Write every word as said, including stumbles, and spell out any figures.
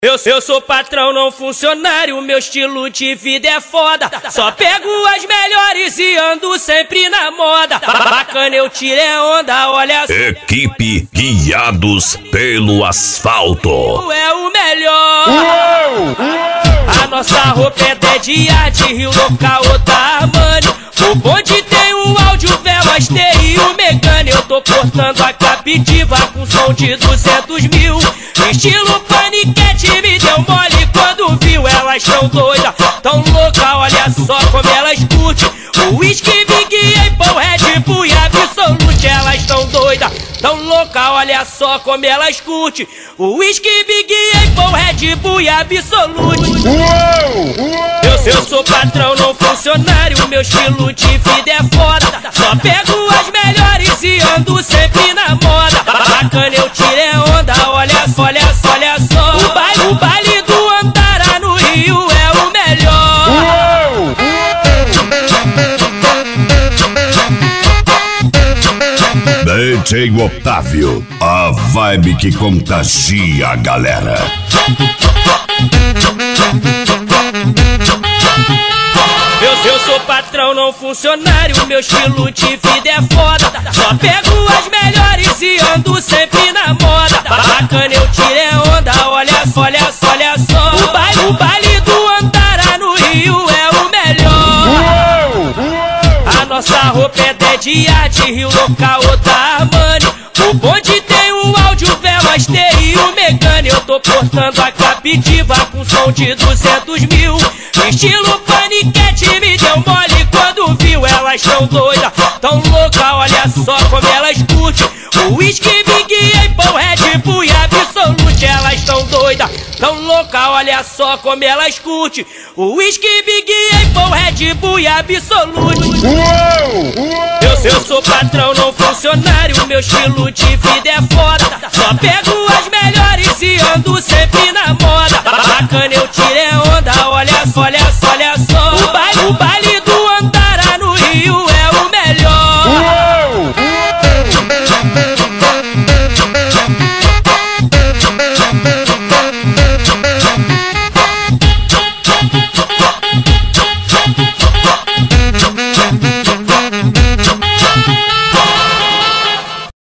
Eu, eu sou patrão, não funcionário, meu estilo de vida é foda. Só pego as melhores e ando sempre na moda. Bacana, eu tirei onda, olha só. Equipe Guiados pelo Asfalto. É o melhor. A nossa roupa é Dead Art, Rio local da Armani. O bonde tem um áudio, velas, T I, o Megane. Eu tô portando a Captiva com som de duzentos mil. Estilo paniquete, me deu mole quando viu. Elas tão doidas, tão louca, olha só como elas curtem. O whisky, Big Apple, Red Bull e Absolute. Elas tão doidas, tão louca, olha só como elas curtem. O whisky, Big Apple, Red Bull e Absolute. Eu, eu sou patrão, não funcionário, meu estilo de vida é foda. Só pego as melhores e ando sempre na moda. Bacana, eu tirei onda, olha só, olha só, olha só. O baile, o baile do Antara no Rio é o melhor. D J Otávio, a vibe que contagia a galera. Eu, eu sou patrão, não funcionário, meu estilo de vida é foda. Só pego as melhores e ando sempre na moda. Bacana, eu tirei onda, olha só, olha só, olha só. O baile, o baile do Antara no Rio é o melhor. A nossa roupa é Dead Art, Rio local da Armani. O bonde tem um áudio, velas, T I, o Megane. Eu tô portando a Captiva com som de duzentos mil. Estilo paniquete, me deu mole quando viu. Elas tão doidas, tão louca, olha só como elas curtem. O whisky, Big Apple, Red Bull e Absolute. Elas tão doidas, tão louca, olha só como elas curtem. O whisky, Big Apple, Red Bull e Absolute. Eu, eu sou patrão, não funcionário, meu estilo de vida é foda. Só pego as melhores e ando sempre na moda. Bacana, eu